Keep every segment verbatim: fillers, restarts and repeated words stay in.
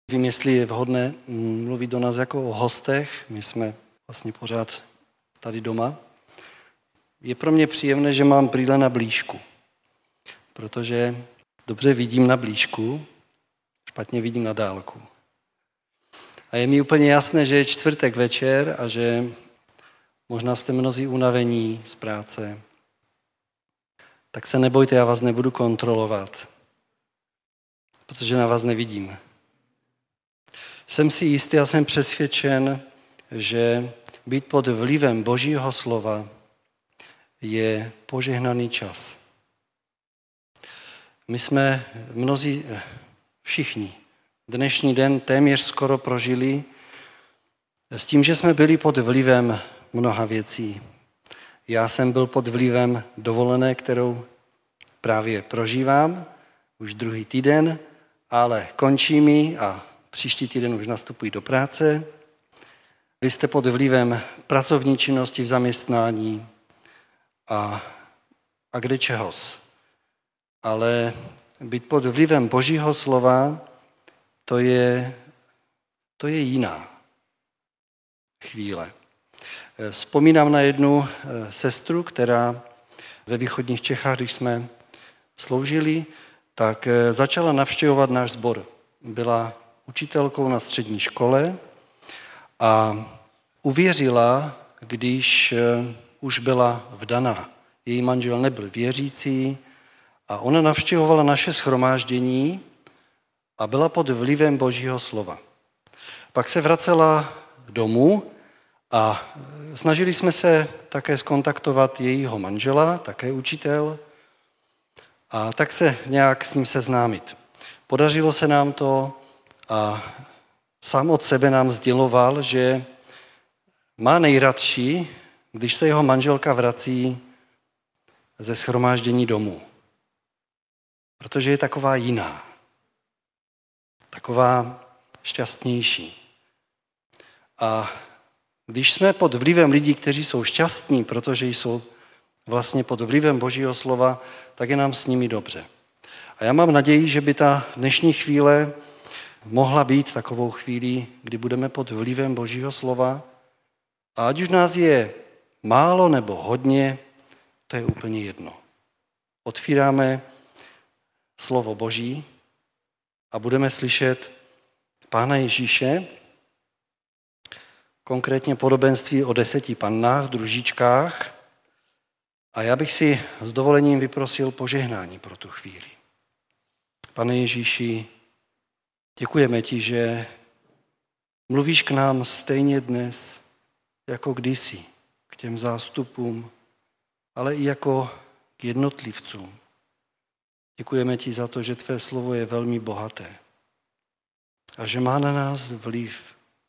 Vím, jestli je vhodné mluvit do nás jako o hostech. My jsme vlastně pořád tady doma. Je pro mě příjemné, že mám brýle na blížku, protože dobře vidím na blížku, špatně vidím na dálku. A je mi úplně jasné, že je čtvrtek večer a že možná jste mnozí unavení z práce. Tak se nebojte, já vás nebudu kontrolovat, protože na vás nevidím. Jsem si jistý a jsem přesvědčen, že být pod vlivem Božího slova je požehnaný čas. My jsme mnozí, všichni, dnešní den téměř skoro prožili s tím, že jsme byli pod vlivem mnoha věcí. Já jsem byl pod vlivem dovolené, kterou právě prožívám, už druhý týden, ale končí mi a příští týden už nastupuji do práce. Vy jste pod vlivem pracovní činnosti v zaměstnání a, a kde čehos. Ale být pod vlivem Božího slova, to je, to je jiná chvíle. Vzpomínám na jednu sestru, která ve východních Čechách, když jsme sloužili, tak začala navštěvovat náš sbor. Byla učitelkou na střední škole a uvěřila, když už byla vdaná. Její manžel nebyl věřící a ona navštěvovala naše shromáždění a byla pod vlivem Božího slova. Pak se vracela domů a snažili jsme se také zkontaktovat jejího manžela, také učitel, a tak se nějak s ním seznámit. Podařilo se nám to a sám od sebe nám sděloval, že má nejradši, když se jeho manželka vrací ze shromáždění domů. Protože je taková jiná. Taková šťastnější. A když jsme pod vlivem lidí, kteří jsou šťastní, protože jsou vlastně pod vlivem Božího slova, tak je nám s nimi dobře. A já mám naději, že by ta dnešní chvíle mohla být takovou chvílí, kdy budeme pod vlivem Božího slova. A ať už nás je málo nebo hodně, to je úplně jedno. Otvíráme slovo Boží a budeme slyšet Pána Ježíše, konkrétně podobenství o deseti pannách, družičkách. A já bych si s dovolením vyprosil požehnání pro tu chvíli. Pane Ježíši, děkujeme ti, že mluvíš k nám stejně dnes, jako kdysi, k těm zástupům, ale i jako k jednotlivcům. Děkujeme ti za to, že tvé slovo je velmi bohaté a že má na nás vliv.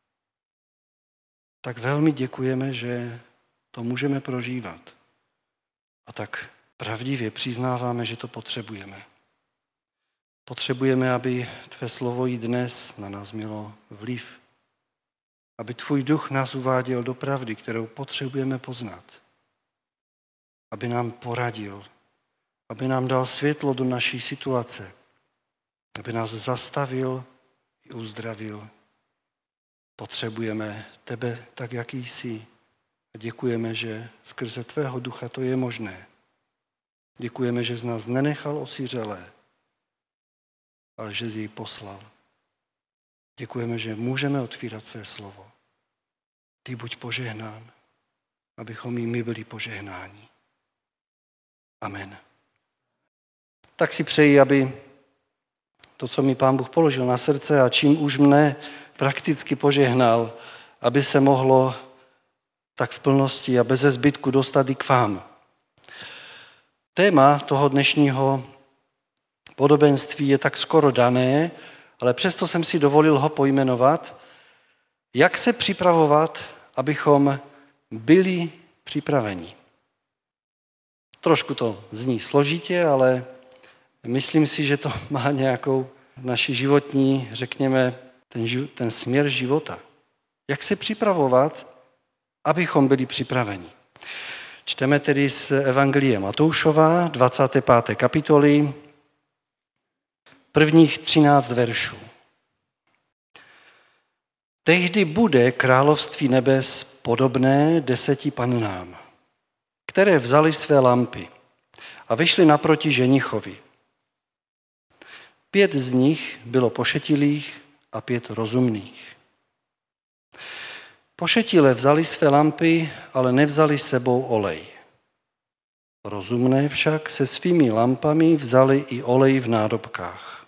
Tak velmi děkujeme, že to můžeme prožívat. A tak pravdivě přiznáváme, že to potřebujeme. Potřebujeme, aby tvé slovo i dnes na nás mělo vliv. Aby tvůj duch nás uváděl do pravdy, kterou potřebujeme poznat. Aby nám poradil. Aby nám dal světlo do naší situace. Aby nás zastavil i uzdravil. Potřebujeme tebe tak, jaký jsi. A děkujeme, že skrze tvého ducha to je možné. Děkujeme, že z nás nenechal osiřelé, ale že jsi jej poslal. Děkujeme, že můžeme otvírat tvé slovo. Ty buď požehnán, abychom i my byli požehnáni. Amen. Tak si přeji, aby to, co mi Pán Bůh položil na srdce a čím už mne prakticky požehnal, aby se mohlo tak v plnosti a bez zbytku dostat i k vám. Téma toho dnešního podobenství je tak skoro dané, ale přesto jsem si dovolil ho pojmenovat, jak se připravovat, abychom byli připraveni. Trošku to zní složitě, ale myslím si, že to má nějakou naši životní, řekněme, ten, ten směr života. Jak se připravovat, abychom byli připraveni. Čteme tedy z Evangelie Matoušova, dvacáté páté kapitoly, prvních třináct veršů. Tehdy bude království nebes podobné deseti pannám, které vzali své lampy a vyšly naproti ženichovi. Pět z nich bylo pošetilých a pět rozumných. Pošetilé vzali své lampy, ale nevzali sebou olej. Rozumné však se svými lampami vzali i olej v nádobkách.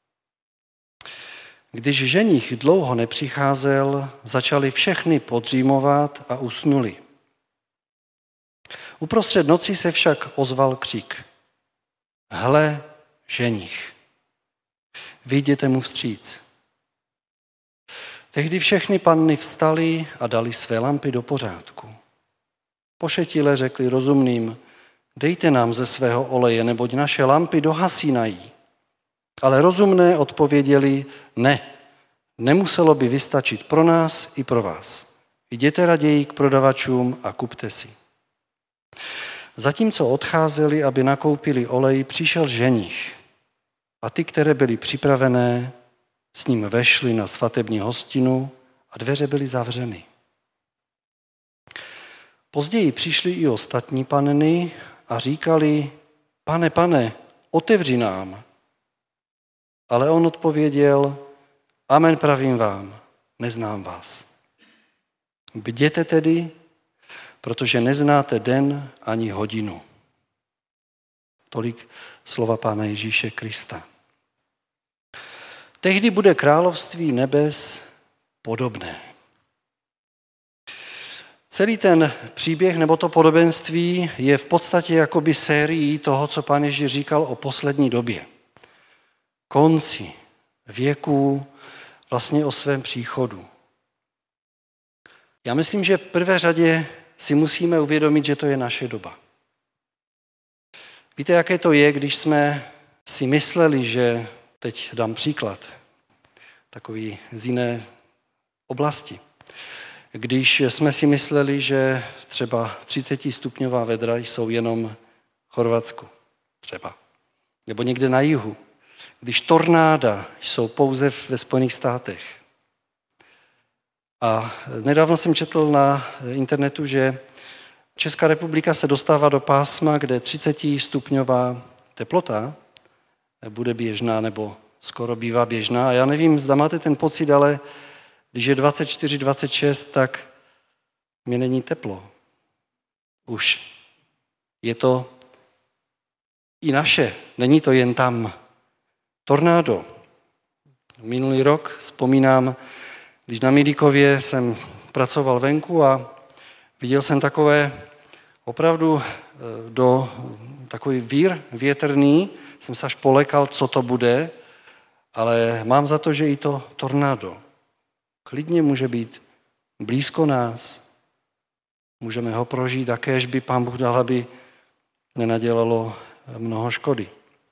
Když ženich dlouho nepřicházel, začali všechny podřímovat a usnuli. Uprostřed noci se však ozval křik. Hle, ženich, vyjděte mu vstříc. Tehdy všechny panny vstaly a dali své lampy do pořádku. Pošetilé řekli rozumným, dejte nám ze svého oleje, neboť naše lampy dohasínají. Ale rozumné odpověděli, ne, nemuselo by vystačit pro nás i pro vás. Jděte raději k prodavačům a kupte si. Zatímco odcházeli, aby nakoupili olej, přišel ženich a ty, které byly připravené, s ním vešli na svatební hostinu a dveře byly zavřeny. Později přišly i ostatní panny a říkali, pane, pane, otevři nám. Ale on odpověděl, amen pravím vám, neznám vás. Bděte tedy, protože neznáte den ani hodinu. Tolik slova Pána Ježíše Krista. Tehdy bude království nebes podobné. Celý ten příběh nebo to podobenství je v podstatě jakoby sérií toho, co Pán Ježíš říkal o poslední době. Konci věků, vlastně o svém příchodu. Já myslím, že v prvé řadě si musíme uvědomit, že to je naše doba. Víte, jaké to je, když jsme si mysleli, že, teď dám příklad, takový z jiné oblasti, když jsme si mysleli, že třeba třicetistupňová vedra jsou jenom v Chorvatsku, třeba, nebo někde na jihu, když tornáda jsou pouze ve Spojených státech. A nedávno jsem četl na internetu, že Česká republika se dostává do pásma, kde třicetistupňová teplota bude běžná nebo skoro bývá běžná. A já nevím, zda máte ten pocit, ale když je dvacet čtyři, dvacet šest, tak mi není teplo. Už je to i naše, není to jen tam. Tornádo. Minulý rok vzpomínám, když na Milíkově jsem pracoval venku a viděl jsem takové opravdu do takový vír větrný, jsem se až polekal, co to bude, ale mám za to, že i to tornádo klidně může být blízko nás. Můžeme ho prožít také, až by Pán Bůh dal, aby nenadělalo mnoho škody.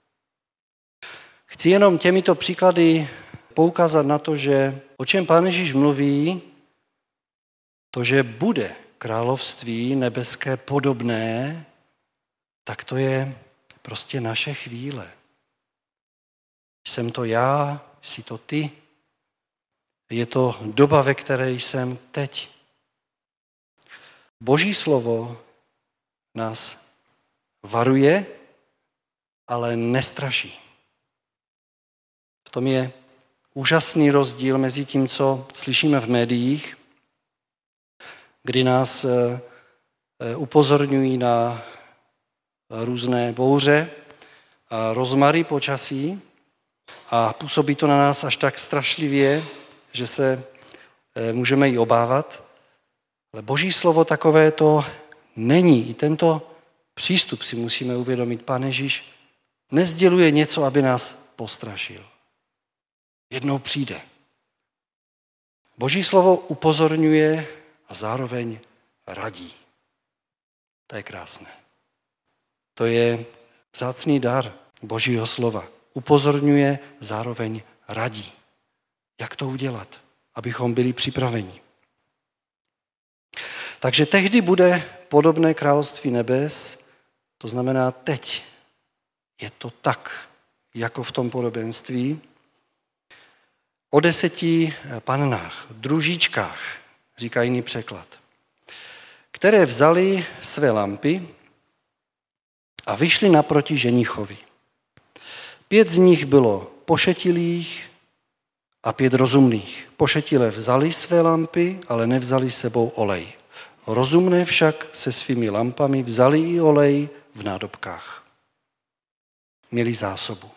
Chci jenom těmito příklady poukázat na to, že o čem Pán Ježíš mluví, to, že bude království nebeské podobné, tak to je prostě naše chvíle. Jsem to já, jsi to ty. Je to doba, ve které jsem teď. Boží slovo nás varuje, ale nestraší. V tom je úžasný rozdíl mezi tím, co slyšíme v médiích, kdy nás upozorňují na různé bouře a rozmary počasí a působí to na nás až tak strašlivě, že se můžeme jí obávat. Ale Boží slovo takové to není. I tento přístup si musíme uvědomit. Pán Ježíš nesděluje něco, aby nás postrašil. Jednou přijde. Boží slovo upozorňuje a zároveň radí. To je krásné. To je vzácný dar Božího slova. Upozorňuje, zároveň radí. Jak to udělat, abychom byli připraveni. Takže tehdy bude podobné království nebes, to znamená teď. Je to tak, jako v tom podobenství. o deseti pannách, družičkách, říká jiný překlad, které vzali své lampy a vyšli naproti ženichovi. Pět z nich bylo pošetilých a pět rozumných. Pošetilé vzali své lampy, ale nevzali sebou olej. Rozumné však se svými lampami vzali i olej v nádobkách. Měli zásobu.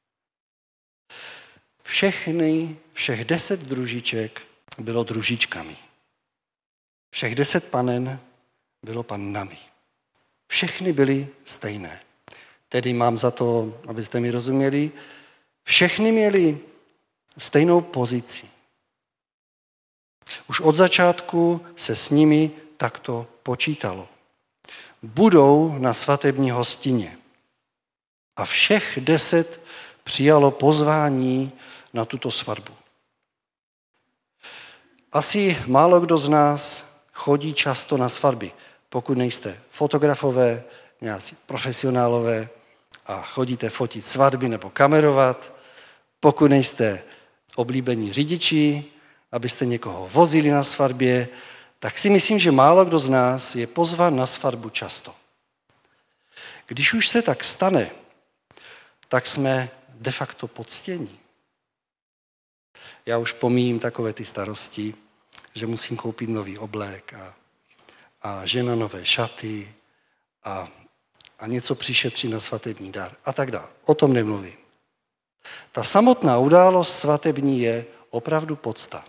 Všechny, všech deset družiček bylo družičkami. Všech deset panen bylo pannami. Všechny byly stejné. Tedy mám za to, abyste mi rozuměli, všechny měly stejnou pozici. Už od začátku se s nimi takto počítalo. Budou na svatební hostině. A všech deset přijalo pozvání na tuto svatbu. Asi málo kdo z nás chodí často na svatby, pokud nejste fotografové, nějací profesionálové a chodíte fotit svatby nebo kamerovat, pokud nejste oblíbení řidiči, abyste někoho vozili na svatbě, tak si myslím, že málo kdo z nás je pozván na svatbu často. Když už se tak stane, tak jsme de facto poctění. Já už pomíjím takové ty starosti, že musím koupit nový oblek a, a žena nové šaty a, a něco přišetří na svatební dar a tak dále. O tom nemluvím. Ta samotná událost svatební je opravdu podsta.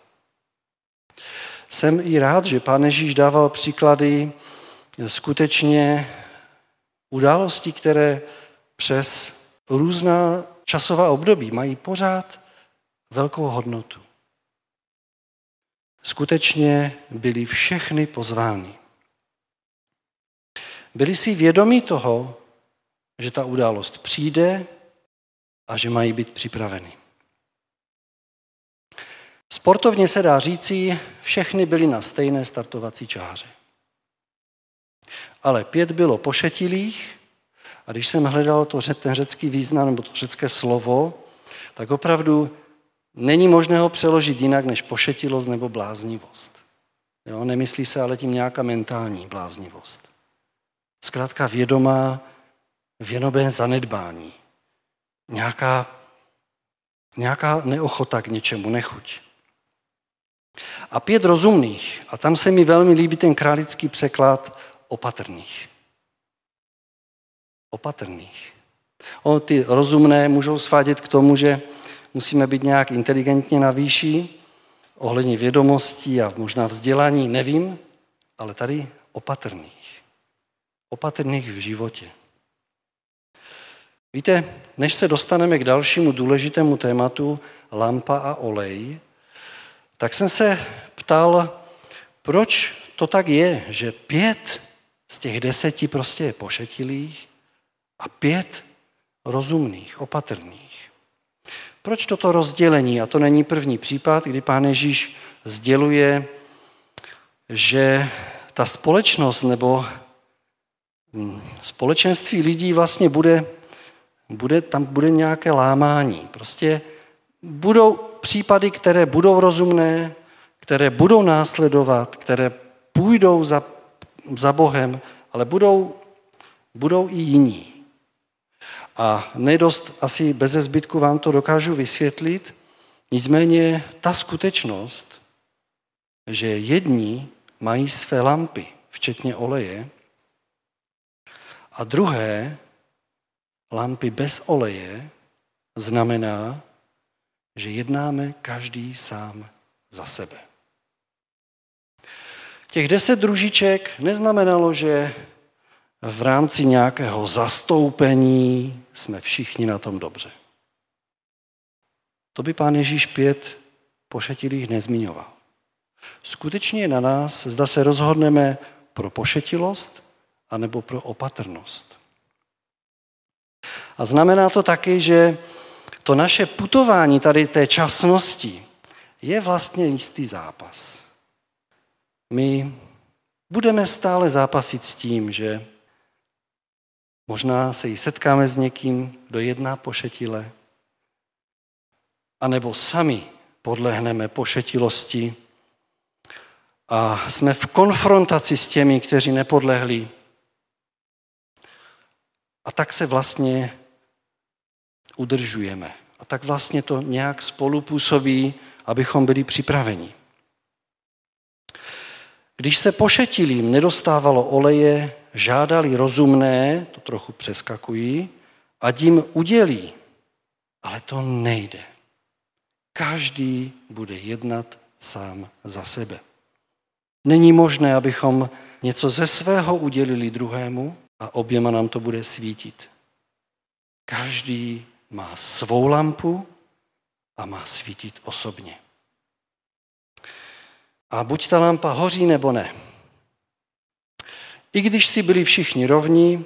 Jsem i rád, že Pán Ježíš dával příklady skutečně události, které přes různá časová období mají pořád velkou hodnotu. Skutečně byli všechny pozváni. Byli si vědomí toho, že ta událost přijde a že mají být připraveni. Sportovně se dá říci, všechny byly na stejné startovací čáře. Ale pět bylo pošetilých a když jsem hledal to, ten řecký význam nebo to řecké slovo, tak opravdu není možné ho přeložit jinak než pošetilost nebo bláznivost. Jo, nemyslí se ale tím nějaká mentální bláznivost. Zkrátka vědomá, vědomé zanedbání. Nějaká, nějaká neochota k něčemu, nechuť. A pět rozumných, a tam se mi velmi líbí ten králický překlad opatrných. Opatrných. O, ty rozumné můžou svádět k tomu, že musíme být nějak inteligentně na výši, ohledně vědomostí a možná vzdělání, nevím, ale tady opatrných. Opatrných v životě. Víte, než se dostaneme k dalšímu důležitému tématu lampa a olej, tak jsem se ptal, proč to tak je, že pět z těch deseti prostě je pošetilých a pět rozumných, opatrných. Proč toto rozdělení? A to není první případ, kdy Pán Ježíš sděluje, že ta společnost nebo společenství lidí vlastně bude, bude tam bude nějaké lámání. Prostě budou případy, které budou rozumné, které budou následovat, které půjdou za, za Bohem, ale budou, budou i jiní. A nejdost asi beze zbytku vám to dokážu vysvětlit, nicméně ta skutečnost, že jedni mají své lampy, včetně oleje, a druhé lampy bez oleje, znamená, že jednáme každý sám za sebe. Těch deset družiček neznamenalo, že v rámci nějakého zastoupení jsme všichni na tom dobře. To by Pán Ježíš pět pošetilých nezmiňoval. Skutečně je na nás, zda se rozhodneme pro pošetilost anebo pro opatrnost. A znamená to taky, že to naše putování tady té časnosti je vlastně jistý zápas. My budeme stále zápasit s tím, že možná se jí setkáme s někým, kdo jedná pošetile, anebo sami podlehneme pošetilosti a jsme v konfrontaci s těmi, kteří nepodlehli. A tak se vlastně udržujeme. A tak vlastně to nějak spolupůsobí, abychom byli připraveni. Když se pošetilým nedostávalo oleje, žádali rozumné, to trochu přeskakují, ať jim udělí. Ale to nejde. Každý bude jednat sám za sebe. Není možné, abychom něco ze svého udělili druhému a oběma nám to bude svítit. Každý má svou lampu a má svítit osobně. A buď ta lampa hoří, nebo ne. I když si byli všichni rovní,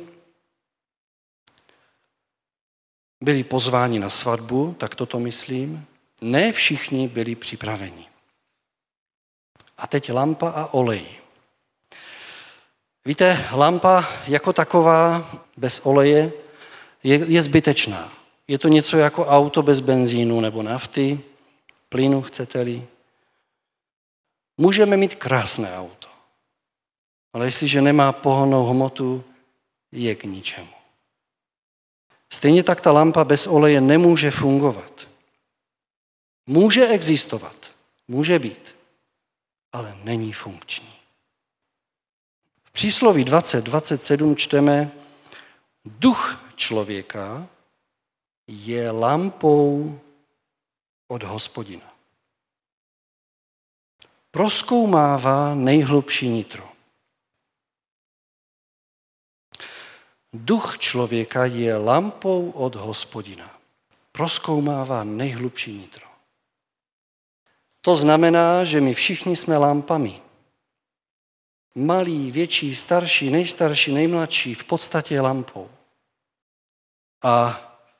byli pozváni na svatbu, tak toto myslím, ne všichni byli připraveni. A teď lampa a olej. Víte, lampa jako taková bez oleje je, je zbytečná. Je to něco jako auto bez benzínu nebo nafty, plynu, chcete-li. Můžeme mít krásné auto, ale jestliže nemá pohonnou hmotu, je k ničemu. Stejně tak ta lampa bez oleje nemůže fungovat. Může existovat, může být, ale není funkční. V přísloví dvacet dvacet sedm čteme: duch člověka je lampou od Hospodina. Prozkoumává nejhlubší nitro. Duch člověka je lampou od Hospodina. Prozkoumává nejhlubší nitro. To znamená, že my všichni jsme lampami. Malí, větší, starší, nejstarší, nejmladší, v podstatě lampou. A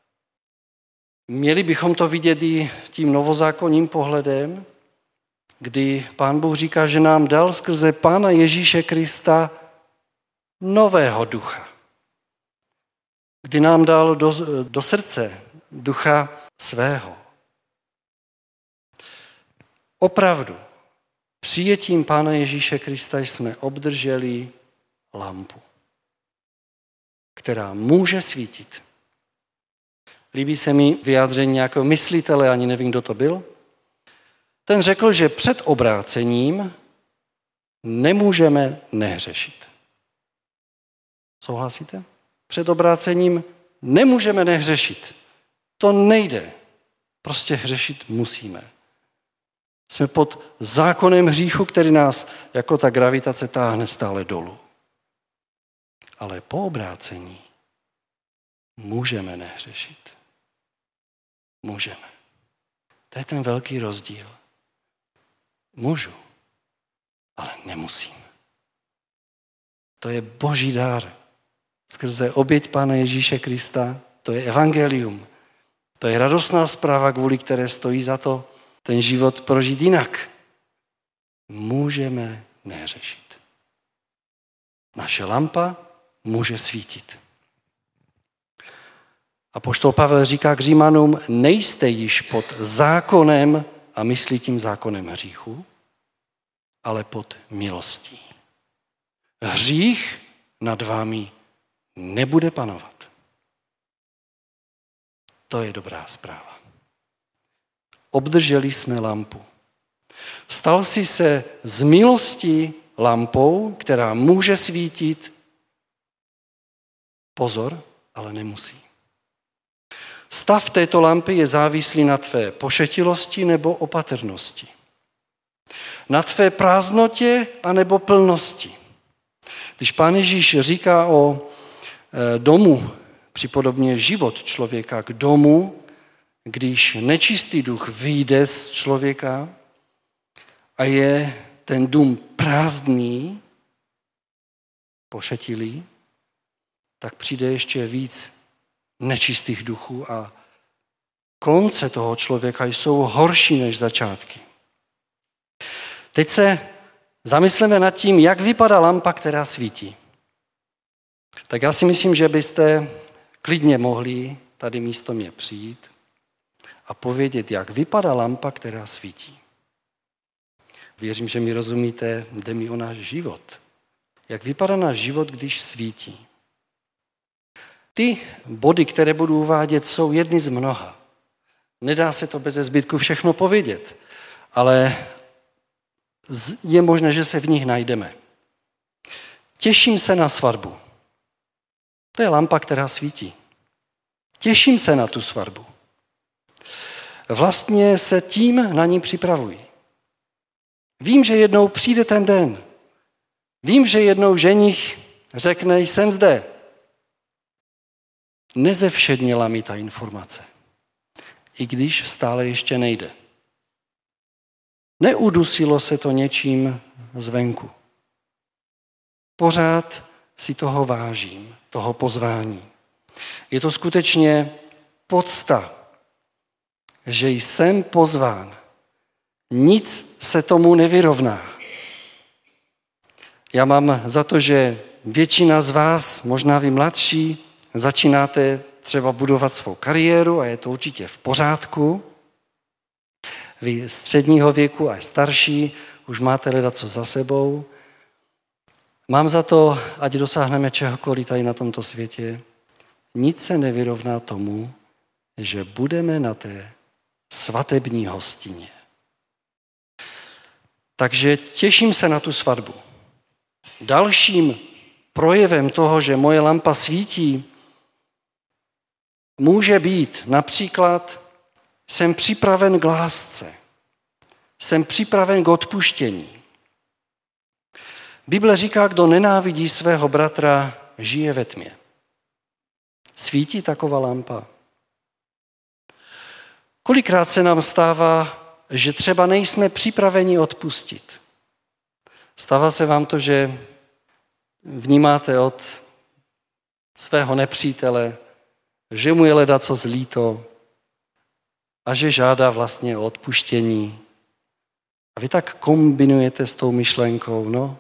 měli bychom to vidět i tím novozákonním pohledem, kdy Pán Bůh říká, že nám dal skrze Pána Ježíše Krista nového ducha. Kdy nám dal do, do srdce ducha svého. Opravdu, přijetím Pána Ježíše Krista jsme obdrželi lampu, která může svítit. Líbí se mi vyjádření nějakého myslitele, ani nevím, kdo to byl. Ten řekl, že před obrácením nemůžeme nehřešit. Souhlasíte? Před obrácením nemůžeme nehřešit. To nejde. Prostě hřešit musíme. Jsme pod zákonem hříchu, který nás jako ta gravitace táhne stále dolů. Ale po obrácení můžeme nehřešit. Můžeme. To je ten velký rozdíl. Můžu, ale nemusím. To je boží dar. Skrze oběť Pána Ježíše Krista, to je evangelium. To je radostná zpráva, kvůli které stojí za to ten život prožít jinak. Můžeme nehřešit. Naše lampa může svítit. Apoštol Pavel říká k Římanům, nejste již pod zákonem, a myslí tím zákonem hříchu, ale pod milostí. Hřích nad vámi nebude panovat. To je dobrá zpráva. Obdrželi jsme lampu. Stal jsi se z milosti lampou, která může svítit. Pozor, ale nemusí. Stav této lampy je závislý na tvé pošetilosti nebo opatrnosti. Na tvé prázdnotě anebo plnosti. Když Pán Ježíš říká o domu, připodobně život člověka k domu, když nečistý duch vyjde z člověka a je ten dům prázdný, pošetilý, tak přijde ještě víc nečistých duchů a konce toho člověka jsou horší než začátky. Teď se zamysleme nad tím, jak vypadá lampa, která svítí. Tak já si myslím, že byste klidně mohli tady místo mě přijít a povědět, jak vypadá lampa, která svítí. Věřím, že mi rozumíte, jde mi o náš život. Jak vypadá náš život, když svítí. Ty body, které budu uvádět, jsou jedny z mnoha. Nedá se to bez zbytku všechno povědět, ale je možné, že se v nich najdeme. Těším se na svatbu. To je lampa, která svítí. Těším se na tu svatbu. Vlastně se tím na ní připravuji. Vím, že jednou přijde ten den. Vím, že jednou ženich řekne, jsem zde. Nezevšednila mi ta informace, i když stále ještě nejde. Neudusilo se to něčím zvenku. Pořád si toho vážím, toho pozvání. Je to skutečně podsta, že jsem pozván. Nic se tomu nevyrovná. Já mám za to, že většina z vás, možná vy mladší, začínáte třeba budovat svou kariéru a je to určitě v pořádku. Vy středního věku a starší už máte hledat co za sebou. Mám za to, ať dosáhneme čehokoliv tady na tomto světě, nic se nevyrovná tomu, že budeme na té svatební hostině. Takže těším se na tu svatbu. Dalším projevem toho, že moje lampa svítí, může být například, jsem připraven k lásce, jsem připraven k odpuštění. Bible říká, kdo nenávidí svého bratra, žije ve tmě. Svítí taková lampa? Kolikrát se nám stává, že třeba nejsme připraveni odpustit. Stává se vám to, že vnímáte od svého nepřítele, že mu je ledacos líto a že žádá vlastně o odpuštění. A vy tak kombinujete s tou myšlenkou, no,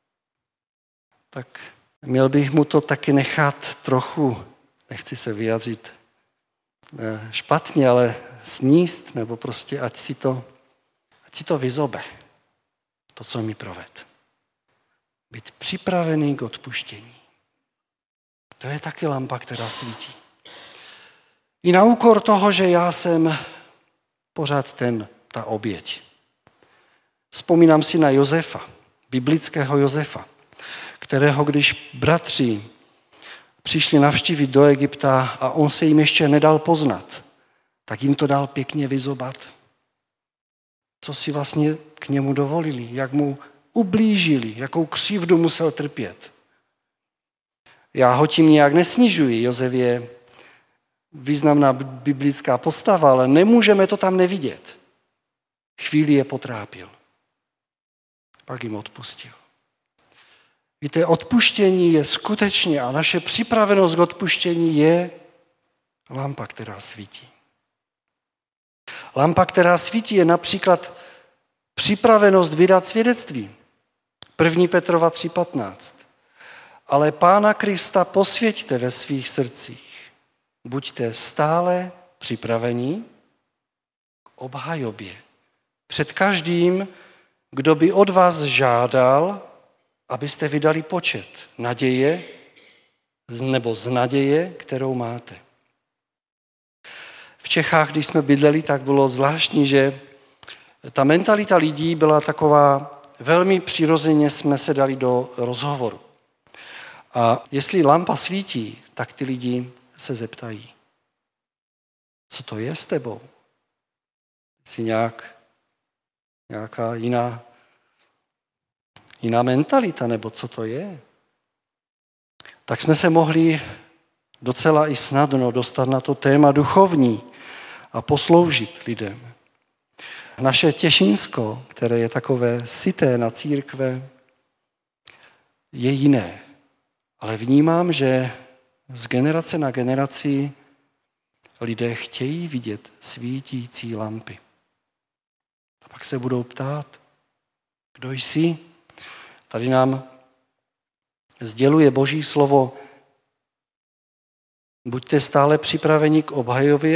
tak měl bych mu to taky nechat trochu, nechci se vyjádřit špatně, ale sníst, nebo prostě ať si to, ať si to vyzobe, to, co mi proved. Být připravený k odpuštění. To je taky lampa, která svítí. I na úkor toho, že já jsem pořád ten, ta oběť. Vzpomínám si na Josefa, biblického Josefa, kterého, když bratři přišli navštívit do Egypta a on se jim ještě nedal poznat, tak jim to dal pěkně vyzobat. Co si vlastně k němu dovolili, jak mu ublížili, jakou křivdu musel trpět. Já ho tím nějak nesnižuji, Josef je významná biblická postava, ale nemůžeme to tam nevidět. Chvíli je potrápil. Pak jim odpustil. Víte, odpuštění je skutečně a naše připravenost k odpuštění je lampa, která svítí. Lampa, která svítí, je například připravenost vydat svědectví. první Petrova tři patnáct. Ale Pána Krista posvěťte ve svých srdcích. Buďte stále připraveni k obhajobě. Před každým, kdo by od vás žádal, abyste vydali počet naděje nebo z naděje, kterou máte. V Čechách, když jsme bydleli, tak bylo zvláštní, že ta mentalita lidí byla taková, velmi přirozeně jsme se dali do rozhovoru. A jestli lampa svítí, tak ty lidi se zeptají, co to je s tebou? Jsi nějak, nějaká jiná, jiná mentalita, nebo co to je? Tak jsme se mohli docela i snadno dostat na to téma duchovní a posloužit lidem. Naše Těšínsko, které je takové syté na církve, je jiné. Ale vnímám, že z generace na generaci lidé chtějí vidět svítící lampy. A pak se budou ptát, kdo jsi? Tady nám sděluje Boží slovo, buďte stále připraveni k obhajově,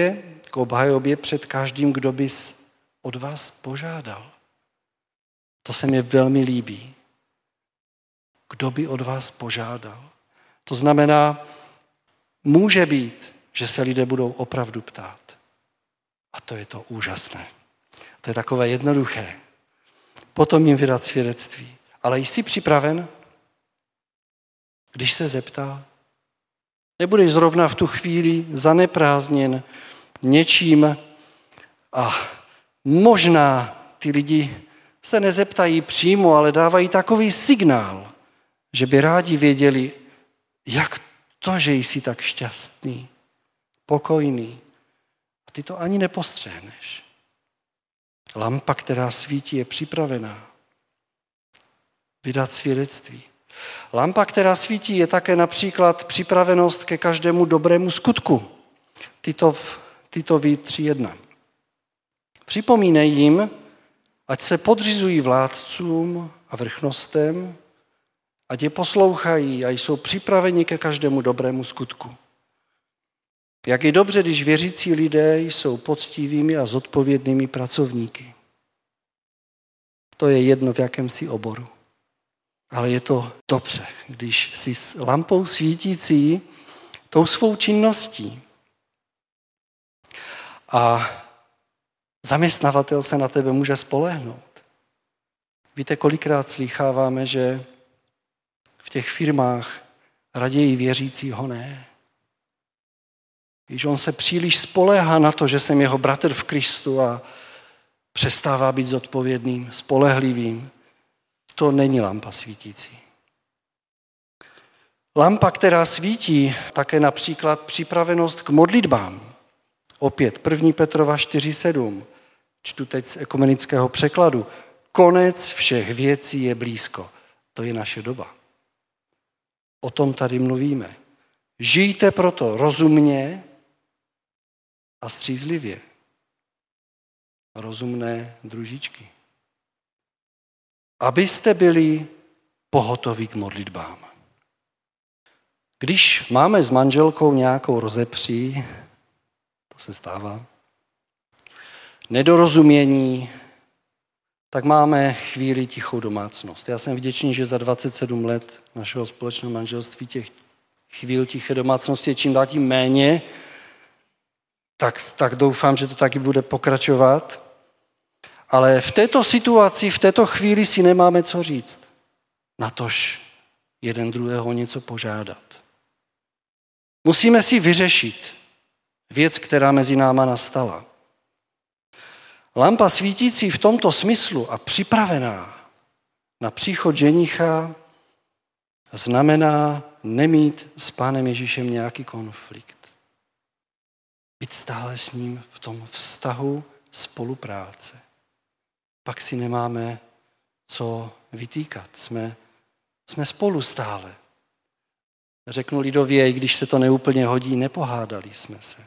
k obhajobě před každým, kdo by od vás požádal. To se mi velmi líbí. Kdo by od vás požádal? To znamená, může být, že se lidé budou opravdu ptát. A to je to úžasné. To je takové jednoduché. Potom jim vydat svědectví. Ale jsi připraven, když se zeptá? Nebudeš zrovna v tu chvíli zaneprázdněn něčím a možná ty lidi se nezeptají přímo, ale dávají takový signál, že by rádi věděli, jak to, že jsi tak šťastný, pokojný. A ty to ani nepostřehneš. Lampa, která svítí, je připravená vydat svědectví. Lampa, která svítí, je také například připravenost ke každému dobrému skutku. Titov, Titovi tři jedna. Připomínej jim, ať se podřizují vládcům a vrchnostem, ať je poslouchají a jsou připraveni ke každému dobrému skutku. Jak je dobře, když věřící lidé jsou poctivými a zodpovědnými pracovníky. To je jedno v jakémsi oboru. Ale je to dobře, když si s lampou svítící tou svou činností a zaměstnavatel se na tebe může spolehnout. Víte, kolikrát slýcháváme, že v těch firmách raději věřícího ne. Když on se příliš spoléhá na to, že jsem jeho bratr v Kristu a přestává být zodpovědným, spolehlivým, to není lampa svítící. Lampa, která svítí, také například připravenost k modlitbám. Opět první Petrova čtyři sedm. Čtu teď z ekumenického překladu. Konec všech věcí je blízko. To je naše doba. O tom tady mluvíme. Žijte proto rozumně a střízlivě. Rozumné družičky. Abyste byli pohotoví k modlitbám. Když máme s manželkou nějakou rozepří, to se stává, nedorozumění, tak máme chvíli tichou domácnost. Já jsem vděčný, že za dvacet sedm let našeho společného manželství těch chvíl tiché domácnosti je čím dál tím méně, tak, tak doufám, že to taky bude pokračovat. Ale v této situaci, v této chvíli si nemáme co říct. Natož jeden druhého něco požádat. Musíme si vyřešit věc, která mezi náma nastala. Lampa svítící v tomto smyslu a připravená na příchod ženicha znamená nemít s Pánem Ježíšem nějaký konflikt. Být stále s ním v tom vztahu spolupráce. Pak si nemáme co vytýkat. Jsme, jsme spolu stále. Řeknu lidově, i když se to neúplně hodí, nepohádali jsme se.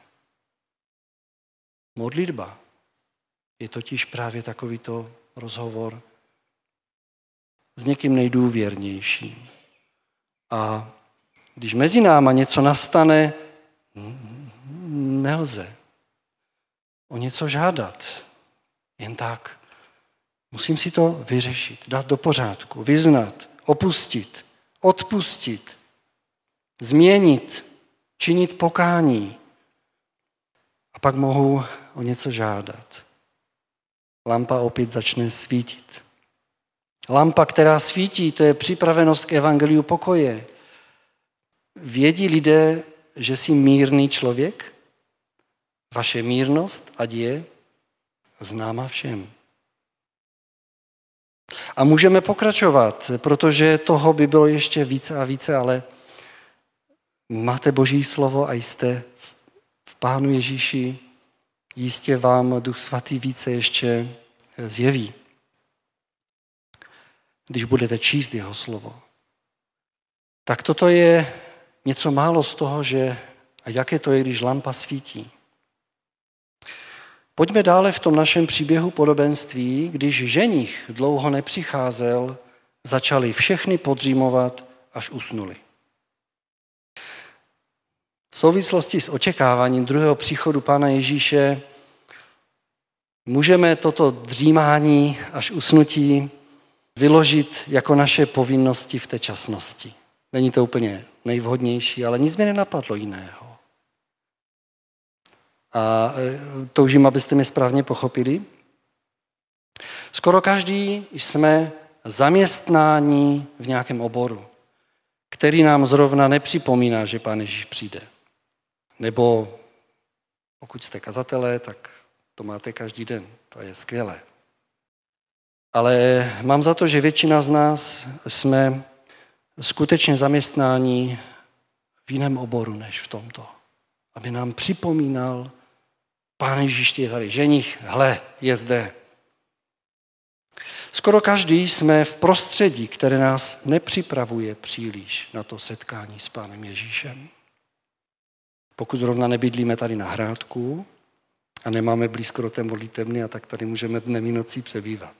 Modlitba je totiž právě takovýto rozhovor s někým nejdůvěrnějším. A když mezi náma něco nastane, nelze o něco žádat. Jen tak. Musím si to vyřešit, dát do pořádku, vyznat, opustit, odpustit, změnit, činit pokání. A pak mohu o něco žádat. Lampa opět začne svítit. Lampa, která svítí, to je připravenost k evangeliu pokoje. Vědí lidé, že jsi mírný člověk? Vaše mírnost, ať je známa všem. A můžeme pokračovat, protože toho by bylo ještě více a více, ale máte Boží slovo a jste v Pánu Ježíši, jistě vám Duch Svatý více ještě zjeví, když budete číst jeho slovo. Tak toto je něco málo z toho, že a jaké to je, když lampa svítí. Pojďme dále v tom našem příběhu podobenství, když ženich dlouho nepřicházel, začali všechny podřímovat, až usnuli. v souvislosti s očekáváním druhého příchodu Pána Ježíše můžeme toto dřímání až usnutí vyložit jako naše povinnosti v té časnosti. Není to úplně nejvhodnější, ale nic mě nenapadlo jiného. A toužím, abyste mě správně pochopili. Skoro každý jsme zaměstnáni v nějakém oboru, který nám zrovna nepřipomíná, že Pán Ježíš přijde. Nebo pokud jste kazatelé, tak to máte každý den. To je skvělé. Ale mám za to, že většina z nás jsme skutečně zaměstnáni v jiném oboru než v tomto. Aby nám připomínal, Pán Ježíš je tady, ženich, hle, je zde. Skoro každý jsme v prostředí, které nás nepřipravuje příliš na to setkání s Pánem Ježíšem. Pokud zrovna nebydlíme tady na Hrádku a nemáme blízko do té modlitebny, a tak tady můžeme dnem i nocí přebývat.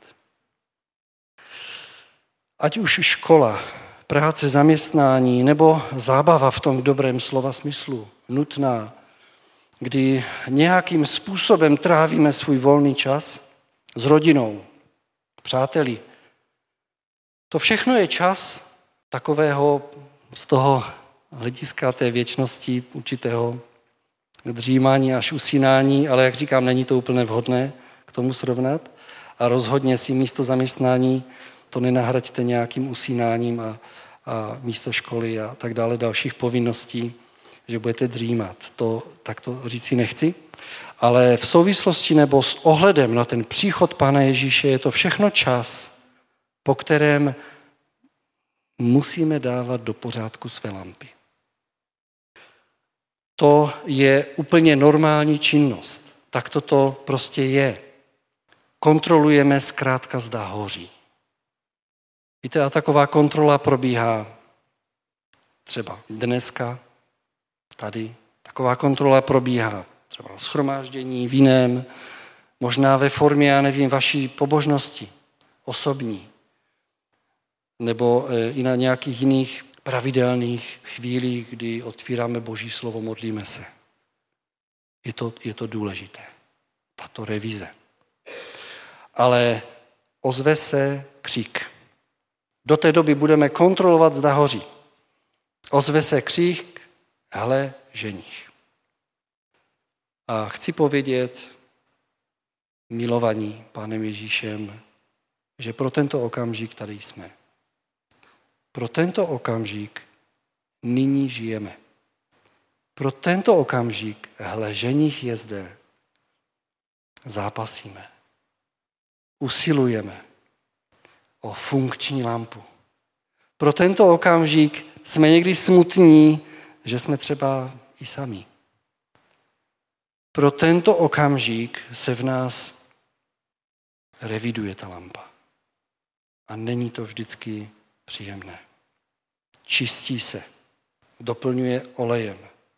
Ať už škola, práce, zaměstnání nebo zábava v tom dobrém slova smyslu, nutná, kdy nějakým způsobem trávíme svůj volný čas s rodinou, přáteli. To všechno je čas takového z toho hlediska té věčnosti určitého dřímání až usínání, ale jak říkám, není to úplně vhodné k tomu srovnat a rozhodně si místo zaměstnání to nenahraďte nějakým usínáním a, a místo školy a tak dále dalších povinností, že budete dřímat. To takto říci nechci. Ale v souvislosti nebo s ohledem na ten příchod Pána Ježíše je to všechno čas, po kterém musíme dávat do pořádku své lampy. To je úplně normální činnost. Tak to prostě je. Kontrolujeme zkrátka, zda hoří. Víte, a taková kontrola probíhá třeba dneska, tady. Taková kontrola probíhá třeba na shromáždění, v jiném, možná ve formě, já nevím, vaší pobožnosti, osobní, nebo i na nějakých jiných pravidelných chvílích, kdy otvíráme Boží slovo, modlíme se. Je to, je to důležité, tato revize. Ale ozve se křik. Do té doby budeme kontrolovat, zda hoří. Ozve se křik, hele, ženich. A chci povědět, milovaní Pánem Ježíšem, že pro tento okamžik tady jsme. Pro tento okamžik nyní žijeme. Pro tento okamžik, hle, ženich je zde. Zápasíme. Usilujeme o funkční lampu. Pro tento okamžik jsme někdy smutní, že jsme třeba i sami. Pro tento okamžik se v nás reviduje ta lampa. A není to vždycky příjemné. Čistí se, doplňuje olejem.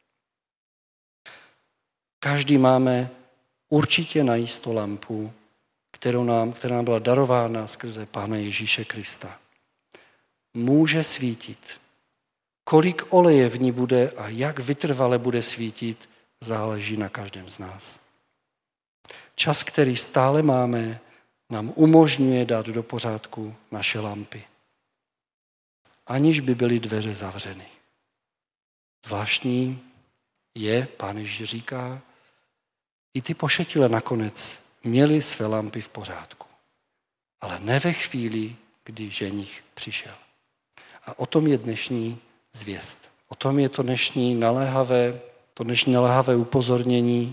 Každý máme určitě najisto lampu, kterou nám, která nám byla darována skrze Pána Ježíše Krista. Může svítit. Kolik oleje v ní bude a jak vytrvale bude svítit, záleží na každém z nás. Čas, který stále máme, nám umožňuje dát do pořádku naše lampy, aniž by byly dveře zavřeny. Zvláštní je, Pán Ježíš říká, i ty pošetile nakonec měli své lampy v pořádku, ale ne ve chvíli, kdy ženich přišel. A o tom je dnešní zvěst. O tom je to dnešní naléhavé, to dnešní naléhavé upozornění.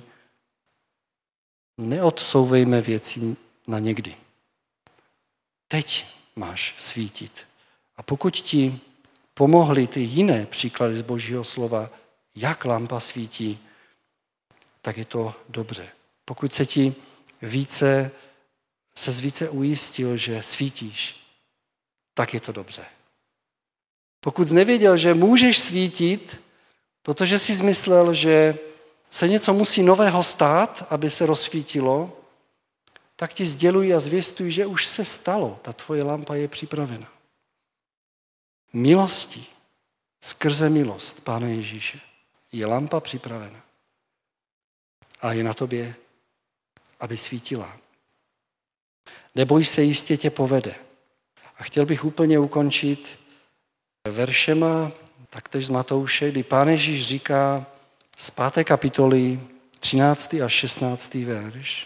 Neodsouvejme věci na někdy. Teď máš svítit. A pokud ti pomohly ty jiné příklady z Božího slova, jak lampa svítí, tak je to dobře. Pokud se ti více, ses více ujistil, že svítíš, tak je to dobře. Pokud jsi nevěděl, že můžeš svítit, protože jsi zmyslel, že se něco musí nového stát, aby se rozsvítilo, tak ti sděluji a zvěstuji, že už se stalo. Ta tvoje lampa je připravena. Milostí, skrze milost Pána Ježíše Je lampa připravena. A je na tobě, aby svítila. Neboj se, jistě tě povede. A chtěl bych úplně ukončit veršema, taktéž z Matouše, kdy Pán Ježíš říká z páté kapitoly, třináctý až šestnáctý verš.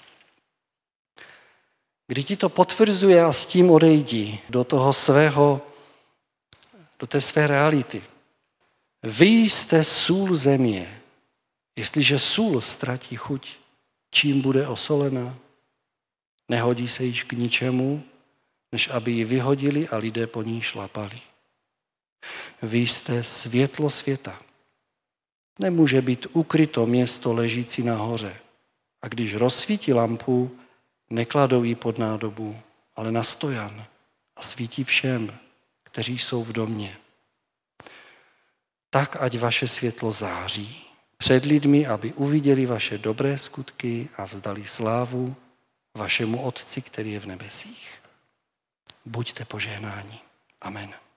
Kdy ti to potvrzuje a s tím odejdi do toho svého, do té své reality. Vy jste sůl země. Jestliže sůl ztratí chuť, čím bude osolena? Nehodí se již k ničemu, než aby ji vyhodili a lidé po ní šlapali. Vy jste světlo světa. Nemůže být ukryto město ležící nahoře. A když rozsvítí lampu, nekladou ji pod nádobu, ale na stojan a svítí všem, kteří jsou v domě. Tak, ať vaše světlo září před lidmi, aby uviděli vaše dobré skutky a vzdali slávu vašemu Otci, který je v nebesích. Buďte požehnáni. Amen.